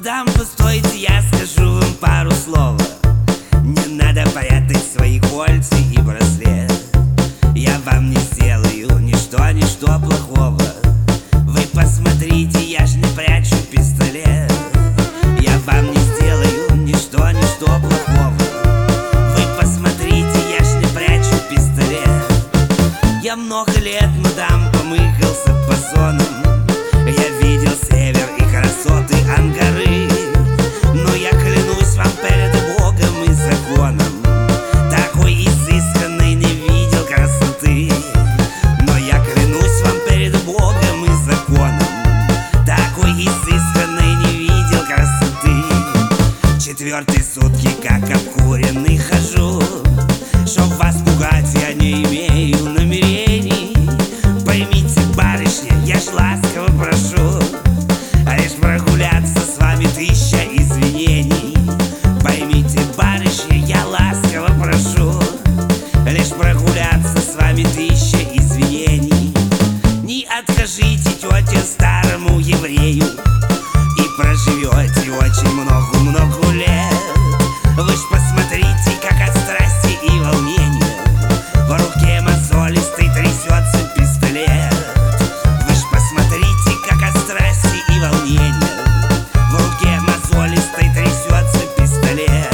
Мадам, постойте, я скажу вам пару слов. Не надо прятать свои кольца и браслет. Я вам не сделаю ничто плохого. Вы посмотрите, я ж не прячу пистолет. Я вам не сделаю ничто плохого. Вы посмотрите, я ж не прячу пистолет. Я много лет, мадам, помыкался по зонам. Я видел север и красоты Ангары. Но я клянусь вам перед Богом и законом, такой изысканной не видел красоты. Но я клянусь вам перед Богом и законом, такой изысканной не видел красоты. Четвертые сутки как обкуренный хожу. Чтоб вас пугать я не имею намерений. Поймите, барышня, я ж ласково прошу лишь прогуляться с вами 1000 извинений. Поймите, барышня, я ласково прошу лишь прогуляться с вами 1000 извинений. Не откажите, тетя, старому еврею, и проживете очень много лет. Вы ж посмотрите, как от страсти и волнения в руке мозолистой трясется пистолет. Вы ж посмотрите, как от страсти и волнения в руке мозолистой трясется пистолет.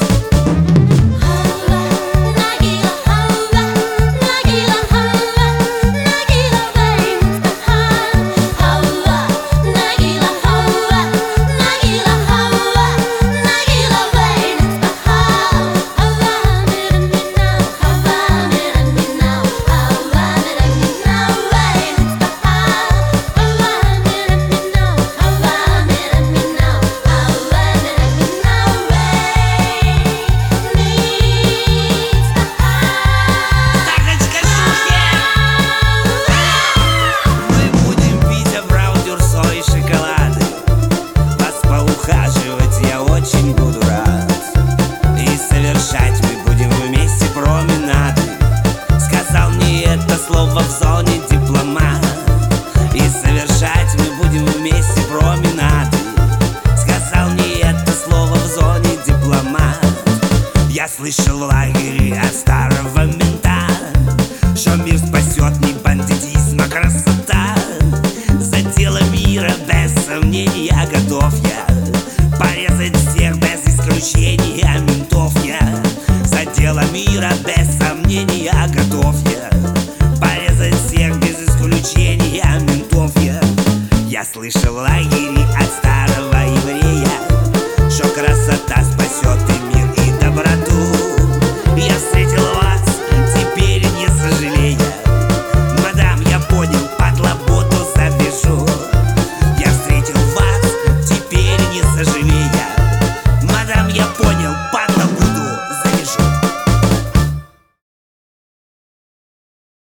Слово в зоне дипломат. И совершать мы будем вместе променады. Сказал мне это слово в зоне дипломат. Я слышал в лагере от старого мента, что мир спасет не бандитизм, а красота. За дело мира без сомнения готов я порезать всех без исключения ментов. Я за дело мира без сомнения готов я порезать всех без исключения ментов. Я слышал